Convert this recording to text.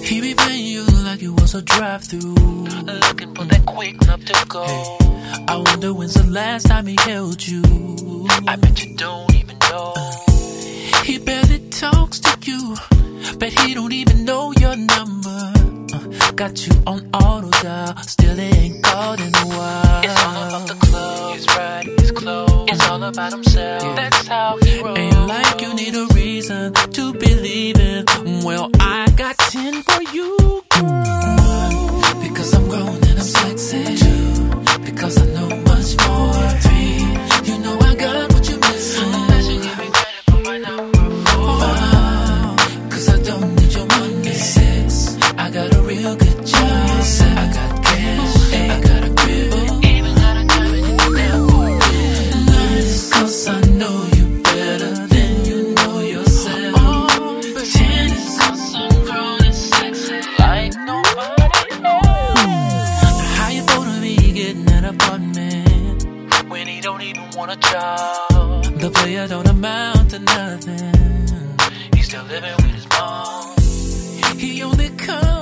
He be paying you like it was a drive-through, looking for that quick love to go. Hey, I wonder when's the last time he held you. I bet you don't even know. He barely talks to you, but he don't even know your number. Got you on auto dial, still they ain't called in a while. It's all about the club, his ride, his clothes. It's all about himself, that's how he rolls. Ain't like you need a reason to believe in. Well, I got 10 for you, girl. 1, because I'm grown and I'm sexy. 2, because I know much more. 3, you know I got what you're missing. Unless you give me credit for my number. 5, cause I don't need your money. 6, I got a real good job. 7, I got cash, 8, I got a crib. Even got a diamond in the airport. 9, cause I know you better than you know yourself. 10 is cause I'm grown and sexy like nobody knows. how you gonna be getting an apartment when he don't even want a job? The player don't amount to nothing. He's still living with his mom. He only comes